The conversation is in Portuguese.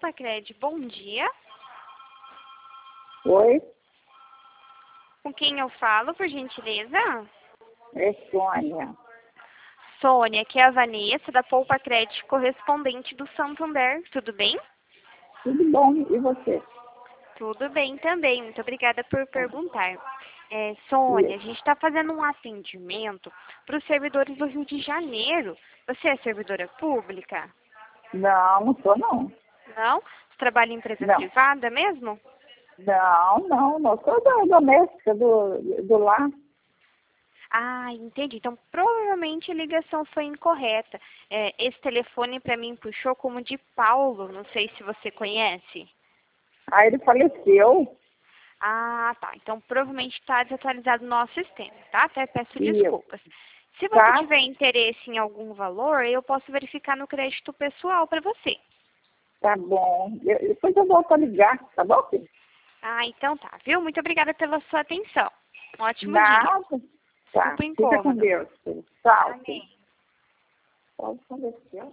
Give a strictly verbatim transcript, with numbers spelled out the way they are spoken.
Poupa-Cred, bom dia. Oi, Com quem eu falo, por gentileza? é Sônia. Sônia, aqui é a Vanessa, da Poupa-Cred, correspondente do Santander. Tudo bem? Tudo bom, e você? Tudo bem também, muito obrigada por perguntar. É, Sônia, a gente está fazendo um atendimento para os servidores do Rio de Janeiro. Você é servidora pública? Não, não sou não. Não? Você trabalha em empresa Não. privada mesmo? Não, não, não sou da doméstica do, do lar. Ah, entendi. Então, provavelmente a ligação foi incorreta. É, esse telefone para mim puxou como de Paulo, não sei se você conhece. Aí ele faleceu. Ah, tá. Então, provavelmente está desatualizado no nosso sistema, tá? Até peço Isso. desculpas. Se você Tá? tiver interesse em algum valor, eu posso verificar no crédito pessoal para você. Tá bom. Eu- depois eu volto a ligar, tá bom, filho? Ah, então tá, viu? Muito obrigada pela sua atenção. Um ótimo dia. Nada. Tá, Desculpa o fica com incômodo. Deus, filho. Tchau, filho. Amém. Pode faleceu.